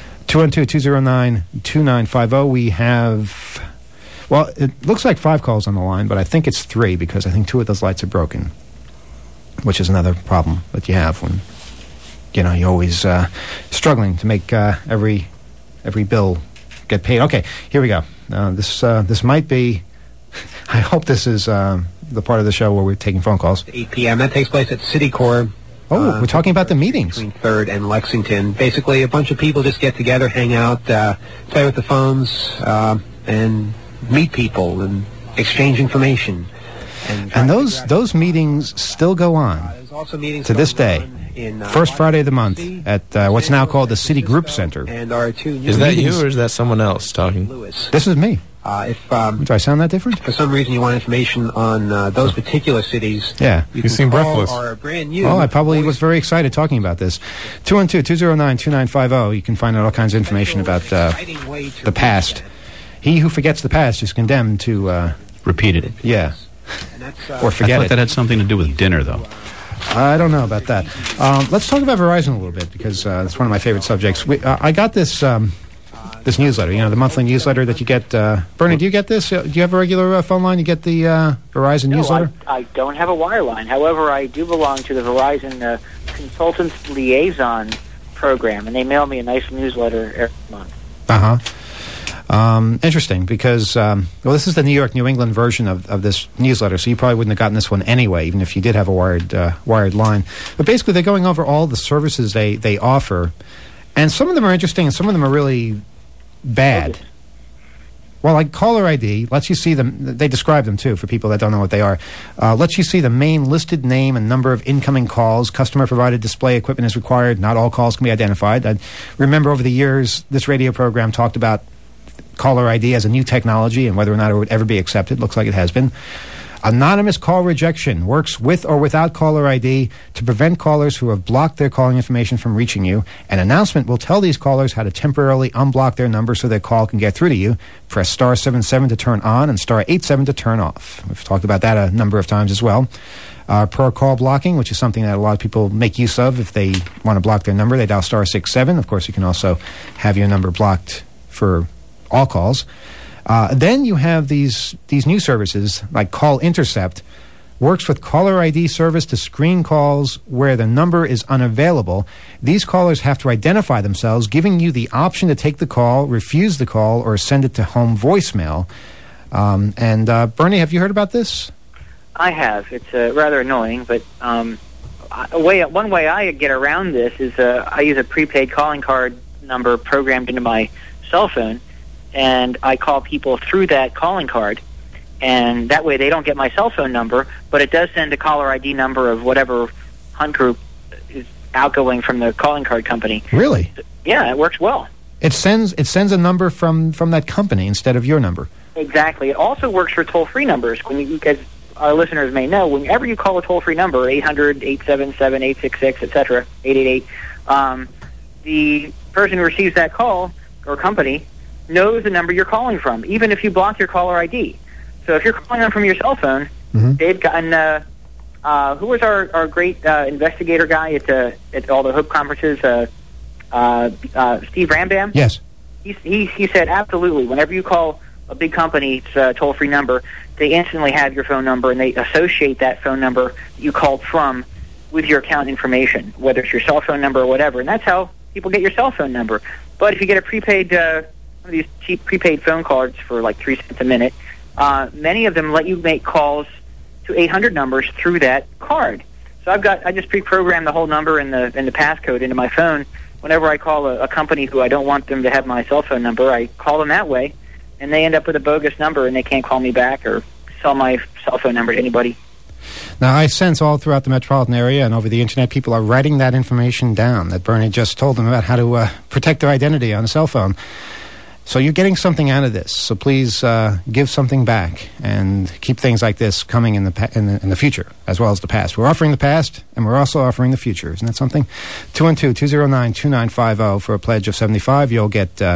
212-209-2950. We have... Well, it looks like 5 calls on the line, but I think it's 3 because I think 2 of those lights are broken, which is another problem that you have when, you're always struggling to make every bill get paid. Okay, here we go. This might be... I hope this is the part of the show where we're taking phone calls. 8 p.m. That takes place at Citicorp. Oh, we're talking about the meetings. Between 3rd and Lexington. Basically, a bunch of people just get together, hang out, play with the phones, and meet people and exchange information. And those meetings still go on to this day. First Friday of the month at what's now called the City Group Center. And our 2 Is that you or is that someone else talking? This is me. If do I sound that different? For some reason you want information on those particular cities, you seem breathless. Our brand new I probably was very excited talking about this. 212-209-2950. You can find out all kinds of information about the past. He who forgets the past is condemned to repeat it. Yeah, or forget I thought it. that had something to do with dinner, though. I don't know about that. Let's talk about Verizon a little bit because it's one of my favorite subjects. I got this this newsletter, the monthly newsletter that you get. Bernie, do you get this? Do you have a regular phone line? You get the Verizon newsletter? I don't have a wire line. However, I do belong to the Verizon Consultants Liaison program, and they mail me a nice newsletter every month. Interesting, because this is the New England version of this newsletter, so you probably wouldn't have gotten this one anyway, even if you did have a wired line. But basically, they're going over all the services they offer, and some of them are interesting, and some of them are really bad. Well, like caller ID lets you see them. They describe them too for people that don't know what they are. Lets you see the main listed name and number of incoming calls. Customer provided display equipment is required. Not all calls can be identified. I remember over the years, this radio program talked about caller ID as a new technology and whether or not it would ever be accepted. Looks like it has been. Anonymous call rejection works with or without caller ID to prevent callers who have blocked their calling information from reaching you. An announcement will tell these callers how to temporarily unblock their number so their call can get through to you. Press star 77 to turn on and star 87 to turn off. We've talked about that a number of times as well. Per call blocking, which is something that a lot of people make use of if they want to block their number. They dial star 67. Of course, you can also have your number blocked for all calls. Then you have these new services like Call Intercept. Works with caller ID service to screen calls where the number is unavailable. These callers have to identify themselves, giving you the option to take the call, refuse the call, or send it to home voicemail. Bernie, have you heard about this? I have. It's rather annoying, but one way I get around this is I use a prepaid calling card number programmed into my cell phone, and I call people through that calling card, and that way they don't get my cell phone number, but it does send a caller ID number of whatever hunt group is outgoing from the calling card company. Really? Yeah, it works well. It sends a number from that company instead of your number. Exactly. It also works for toll-free numbers. Because our listeners may know, whenever you call a toll-free number, 800-877-866, etc., 888, the person who receives that call, or company, knows the number you're calling from, even if you block your caller ID. So if you're calling them from your cell phone, they've gotten... who was our great investigator guy at all the Hope conferences? Steve Rambam? Yes. He said, absolutely, whenever you call a big company's toll-free number, they instantly have your phone number, and they associate that phone number that you called from with your account information, whether it's your cell phone number or whatever. And that's how people get your cell phone number. But if you get a prepaid... one of these cheap prepaid phone cards for like 3 cents a minute, many of them let you make calls to 800 numbers through that card. So I just pre-programmed the whole number and the passcode into my phone. Whenever I call a company who I don't want them to have my cell phone number, I call them that way, and they end up with a bogus number, and they can't call me back or sell my cell phone number to anybody. Now, I sense all throughout the metropolitan area and over the internet, people are writing that information down that Bernie just told them about how to protect their identity on a cell phone. So you're getting something out of this. So please give something back and keep things like this coming in the future as well as the past. We're offering the past and we're also offering the future. Isn't that something? 212-209-2950 for a pledge of $75. You'll get the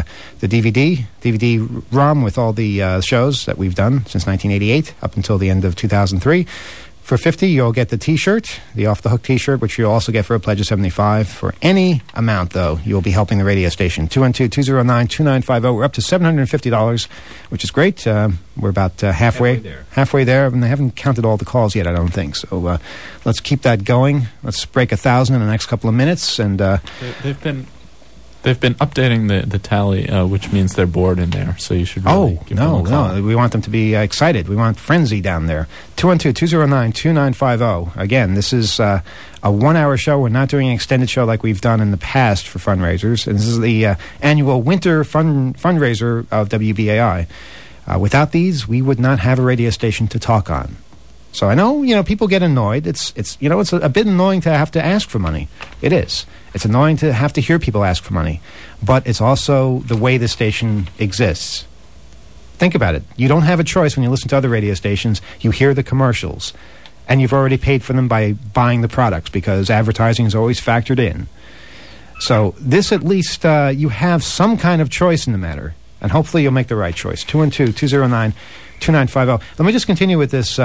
DVD-ROM with all the shows that we've done since 1988 up until the end of 2003. For $50, you'll get the T-shirt, the Off the Hook T-shirt, which you'll also get for a pledge of $75. For any amount, though, you'll be helping the radio station. 212-209-2950. We're up to $750, which is great. We're about halfway there, and they haven't counted all the calls yet, I don't think. So let's keep that going. Let's break 1,000 in the next couple of minutes. And They've been updating the tally, which means they're bored in there. So you should really give them a call. No. We want them to be excited. We want frenzy down there. 212-209-2950. Again, this is a 1-hour show. We're not doing an extended show like we've done in the past for fundraisers. And this is the annual winter fundraiser of WBAI. Without these, we would not have a radio station to talk on. So I know, people get annoyed. It's a bit annoying to have to ask for money. It is. It's annoying to have to hear people ask for money. But it's also the way the station exists. Think about it. You don't have a choice when you listen to other radio stations. You hear the commercials. And you've already paid for them by buying the products because advertising is always factored in. So this, at least, you have some kind of choice in the matter. And hopefully you'll make the right choice. 212-209-2950. Let me just continue with this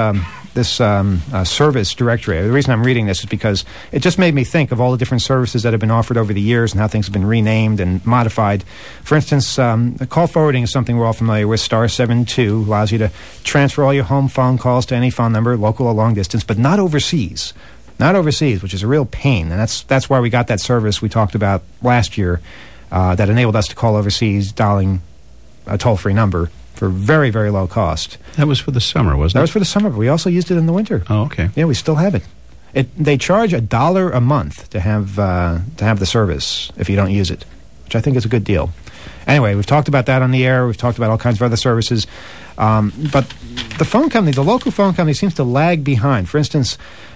service directory. The reason I'm reading this is because it just made me think of all the different services that have been offered over the years and how things have been renamed and modified. For instance, call forwarding is something we're all familiar with. Star 72 allows you to transfer all your home phone calls to any phone number, local or long distance, but not overseas. Not overseas, which is a real pain. And that's why we got that service we talked about last year that enabled us to call overseas, dialing a toll-free number for very, very low cost. That was for the summer, wasn't it? That was for the summer, but we also used it in the winter. Oh, okay. Yeah, we still have it. They charge $1 a month to have the service if you don't use it, which I think is a good deal. Anyway, we've talked about that on the air. We've talked about all kinds of other services. But the phone company, the local phone company, seems to lag behind. For instance,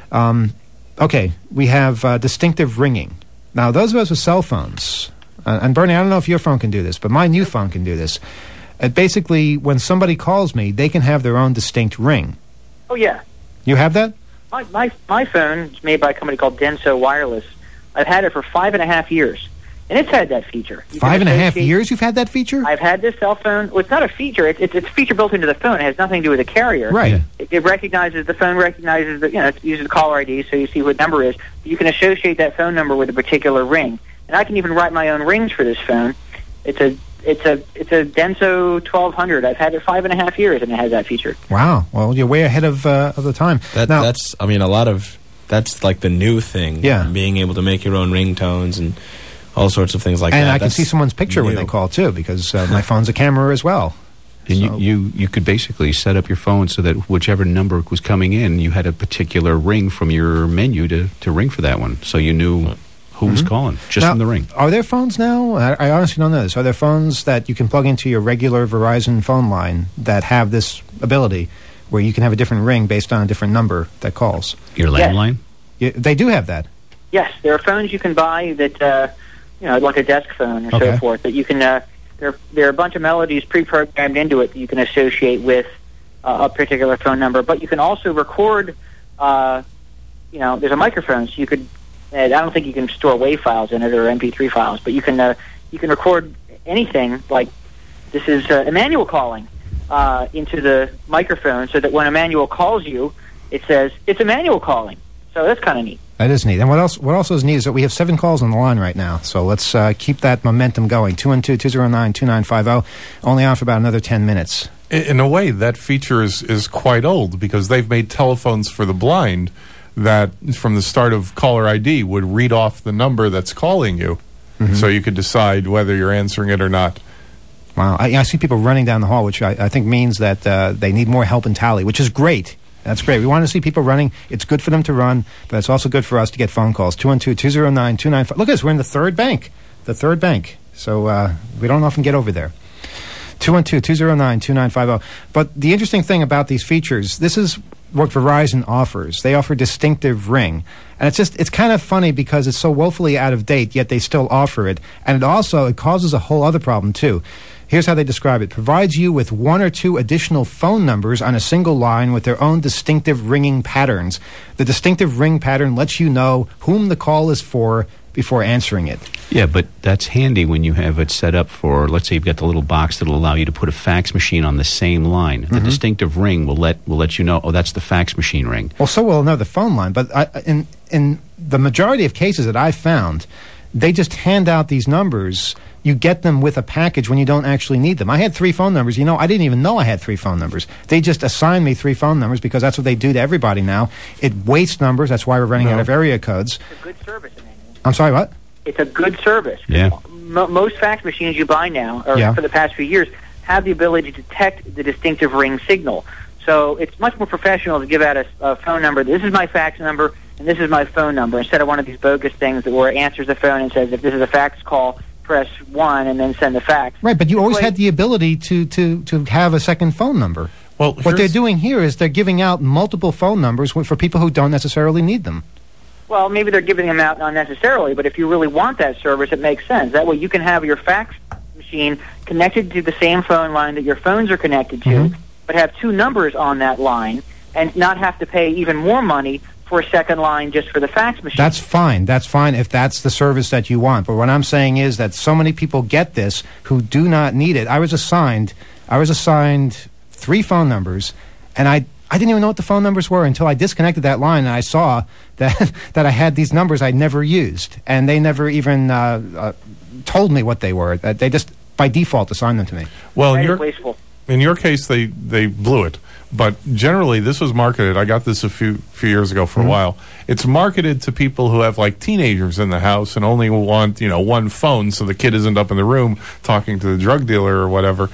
we have distinctive ringing. Now, those of us with cell phones, and Bernie, I don't know if your phone can do this, but my new phone can do this. Basically, when somebody calls me, they can have their own distinct ring. Oh, yeah. You have that? My phone is made by a company called Denso Wireless. I've had it for 5.5 years, and it's had that feature. 5.5 years you've had that feature? I've had this cell phone. Well, it's not a feature. It's a feature built into the phone. It has nothing to do with the carrier. Right. It recognizes, the phone recognizes, it uses the caller ID, so you see what number it is. You can associate that phone number with a particular ring. And I can even write my own rings for this phone. It's a Denso 1200. I've had it 5.5 years, and it has that feature. Wow. Well, you're way ahead of the time. That's like the new thing. Yeah. Being able to make your own ringtones and all sorts of things like that. And I can see someone's picture when they call, too, because my phone's a camera as well. And you could basically set up your phone so that whichever number was coming in, you had a particular ring from your menu to ring for that one. So you knew who was calling, just from the ring. Are there phones now? I honestly don't know this. Are there phones that you can plug into your regular Verizon phone line that have this ability where you can have a different ring based on a different number that calls? Your landline? Yes. They do have that? Yes. There are phones you can buy that, like a desk phone or so forth, that you can, there are a bunch of melodies pre-programmed into it that you can associate with a particular phone number. But you can also record, there's a microphone, so you could, I don't think you can store WAV files in it or MP3 files, but you can record anything. Like this is Emmanuel calling into the microphone, so that when Emmanuel calls you, it says it's Emmanuel calling. So that's kind of neat. That is neat. And what also is neat is that we have 7 calls on the line right now. So let's keep that momentum going. 212-209-2950. Only on for about another 10 minutes. In a way, that feature is quite old because they've made telephones for the blind that from the start of caller ID would read off the number that's calling you, so you could decide whether you're answering it or not. Wow. I see people running down the hall, which I think means that they need more help in tally, which is great. That's great. We want to see people running. It's good for them to run, but it's also good for us to get phone calls. 212-209-295. Look at us. We're in the third bank. So we don't often get over there. 212-209-2950. But the interesting thing about these features, this is what Verizon offers. They offer distinctive ring. And it's kind of funny because it's so woefully out of date, yet they still offer it. And it causes a whole other problem, too. Here's how they describe it. Provides you with 1 or 2 additional phone numbers on a single line with their own distinctive ringing patterns. The distinctive ring pattern lets you know whom the call is for before answering it. Yeah, but that's handy when you have it set up for, let's say you've got the little box that will allow you to put a fax machine on the same line. The distinctive ring will let you know, oh, that's the fax machine ring. Well, so will another phone line. But in the majority of cases that I've found, they just hand out these numbers. You get them with a package when you don't actually need them. I had 3 phone numbers. I didn't even know I had 3 phone numbers. They just assigned me 3 phone numbers because that's what they do to everybody now. It wastes numbers. That's why we're running out of area codes. It's a good service, Emmanuel. I'm sorry, what? It's a good service. Yeah. Most fax machines you buy now, or for the past few years, have the ability to detect the distinctive ring signal. So it's much more professional to give out a phone number. This is my fax number, and this is my phone number, instead of one of these bogus things where it answers the phone and says, if this is a fax call, press 1 and then send the fax. Right, but you always had the ability to have a second phone number. Well, what they're doing here is they're giving out multiple phone numbers for people who don't necessarily need them. Well, maybe they're giving them out unnecessarily, but if you really want that service, it makes sense. That way you can have your fax machine connected to the same phone line that your phones are connected to, but have 2 numbers on that line and not have to pay even more money for a second line just for the fax machine. That's fine. That's fine if that's the service that you want. But what I'm saying is that so many people get this who do not need it. I was assigned 3 phone numbers, and I didn't even know what the phone numbers were until I disconnected that line and I saw that I had these numbers I never used, and they never even told me what they were. They just by default assigned them to me. Well, in your case, they blew it. But generally, this was marketed. I got this a few years ago for a while. It's marketed to people who have like teenagers in the house and only want one phone, so the kid isn't up in the room talking to the drug dealer or whatever.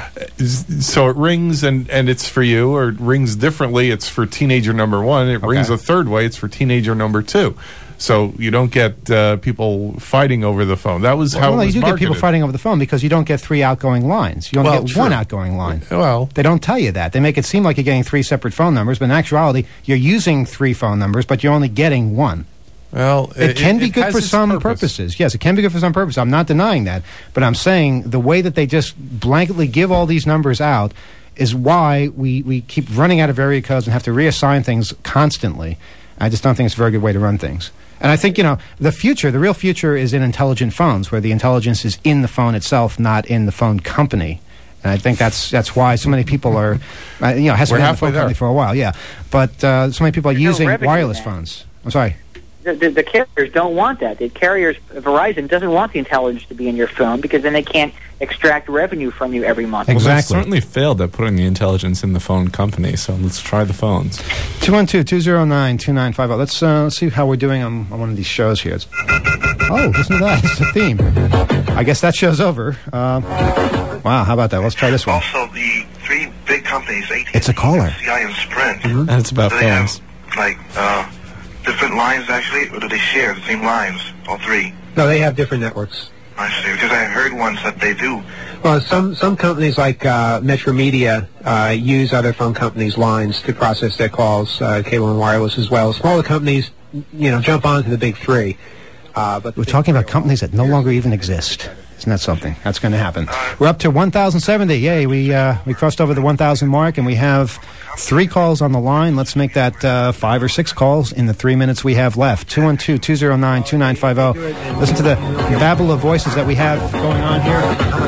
So it rings and it's for you, or it rings differently. It's for teenager number 1. It rings a third way. It's for teenager number 2. So you don't get people fighting over the phone. That was how it was you do marketed. get people fighting over the phone because you don't get 3 outgoing lines. You only get 1 outgoing line. Well, they don't tell you that. They make it seem like you're getting 3 separate phone numbers, but in actuality, you're using 3 phone numbers, but you're only getting 1. Well, it can be good for some purposes. Yes, it can be good for some purposes. I'm not denying that. But I'm saying the way that they just blanketly give all these numbers out is why we keep running out of area codes and have to reassign things constantly. I just don't think it's a very good way to run things. And I think, the real future is in intelligent phones, where the intelligence is in the phone itself, not in the phone company. And I think that's why so many people are, has been in the phone company for a while, yeah. But so many people are using wireless phones. I'm sorry. The carriers don't want that. The carriers, Verizon, doesn't want the intelligence to be in your phone because then they can't extract revenue from you every month. Exactly. Well, they certainly failed at putting the intelligence in the phone company, so let's try the phones. 212-209-2950. Let's see how we're doing on one of these shows here. Listen to that. It's a theme. I guess that show's over. Wow, how about that? Let's try this one. Also, the 3 big companies, AT&T, it's a caller. CI, and Sprint. And it's about phones. Different lines, actually, or do they share the same lines, all 3? No, they have different networks. I see, because I heard once that they do. Well, some companies like Metro Media use other phone companies' lines to process their calls, cable and wireless as well. Smaller companies, jump onto the big 3. But we're talking about companies that no longer even exist. Isn't that something? That's going to happen. We're up to 1,070. Yay, we crossed over the 1,000 mark, and we have 3 calls on the line. Let's make that 5 or 6 calls in the 3 minutes we have left. 212-209-2950. Listen to the babble of voices that we have going on here.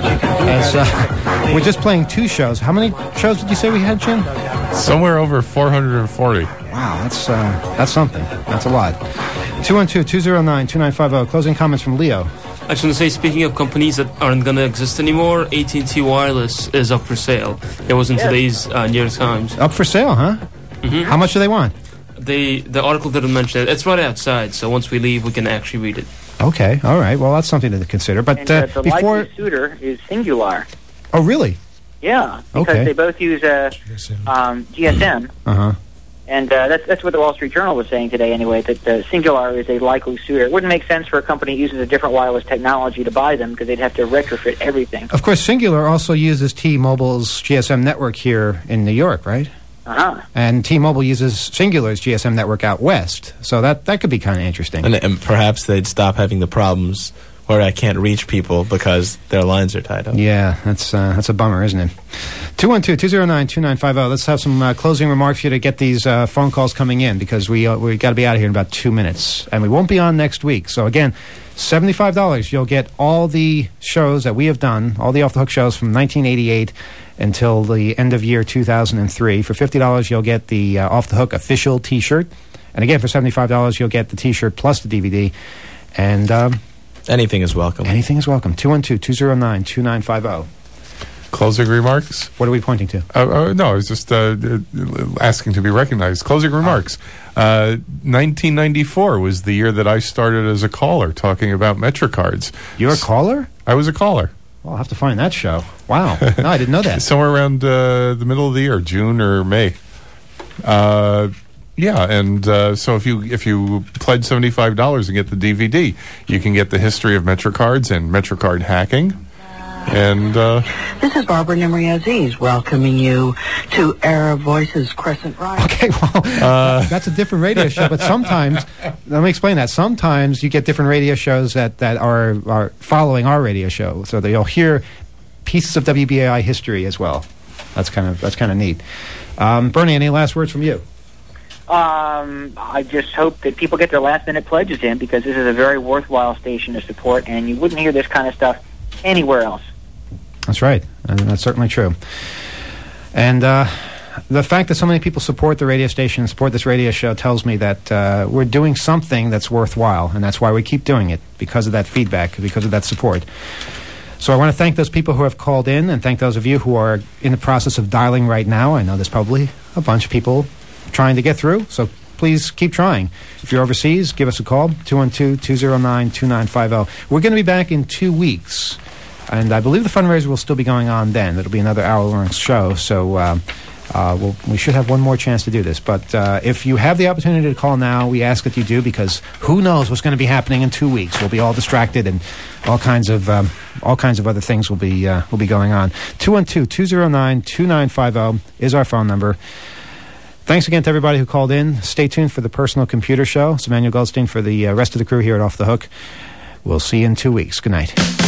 As we're just playing 2 shows. How many shows did you say we had, Jim? Somewhere over 440. Wow, that's something. That's a lot. 212-209-2950. Closing comments from Leo. I just want to say, speaking of companies that aren't going to exist anymore, AT&T Wireless is up for sale. It was in today's New York Times. Up for sale, huh? Mm-hmm. How much do they want? The article didn't mention it. It's right outside, so once we leave, we can actually read it. Okay, all right. Well, that's something to consider. But the before likely suitor is Singular. Oh, really? Yeah, because they both use GSM. Uh-huh. And that's what the Wall Street Journal was saying today, anyway, that Singular is a likely suitor. It wouldn't make sense for a company that uses a different wireless technology to buy them because they'd have to retrofit everything. Of course, Singular also uses T-Mobile's GSM network here in New York, right? And T-Mobile uses Singular's GSM network out west. So that could be kind of interesting. And perhaps they'd stop having the problems where I can't reach people because their lines are tied up. Yeah, that's a bummer, isn't it? 212-209-2950. Let's have some closing remarks here to get these phone calls coming in, because we got to be out of here in about 2 minutes. And we won't be on next week. So again, $75, you'll get all the shows that we have done, all the Off the Hook shows from 1988 until the end of year 2003. For $50, you'll get the Off the Hook official T-shirt. And again, for $75, you'll get the T-shirt plus the DVD. And anything is welcome. Anything is welcome. 212-209-2950. Closing remarks? What are we pointing to? No, I was just asking to be recognized. Closing remarks. 1994 was the year that I started as a caller talking about MetroCards. You're a caller? I was a caller. Well, I'll have to find that show. Wow. No, I didn't know that. Somewhere around the middle of the year, June or May. Yeah, and so if you pledge $75 and get the DVD, you can get the history of MetroCards and MetroCard hacking. And this is Barbara Nimri Aziz welcoming you to Arab Voices Crescent Ride. Okay, well, that's a different radio show. But sometimes, let me explain that. Sometimes you get different radio shows that are following our radio show, so that you'll hear pieces of WBAI history as well. That's kind of neat. Bernie, any last words from you? I just hope that people get their last-minute pledges in, because this is a very worthwhile station to support, and you wouldn't hear this kind of stuff anywhere else. That's right. And that's certainly true. And the fact that so many people support the radio station and support this radio show tells me that we're doing something that's worthwhile, and that's why we keep doing it, because of that feedback, because of that support. So I want to thank those people who have called in, and thank those of you who are in the process of dialing right now. I know there's probably a bunch of people trying to get through, so please keep trying. If you're overseas, give us a call, 212-209-2950. We're going to be back in 2 weeks, and I believe the fundraiser will still be going on then. It'll be another hour-long show, so we should have one more chance to do this. But if you have the opportunity to call now, we ask that you do, because who knows what's going to be happening in 2 weeks. We'll be all distracted, and all kinds of other things will be going on. 212-209-2950 is our phone number. Thanks again to everybody who called in. Stay tuned for the Personal Computer Show. It's Emmanuel Goldstein for the rest of the crew here at Off the Hook. We'll see you in 2 weeks. Good night.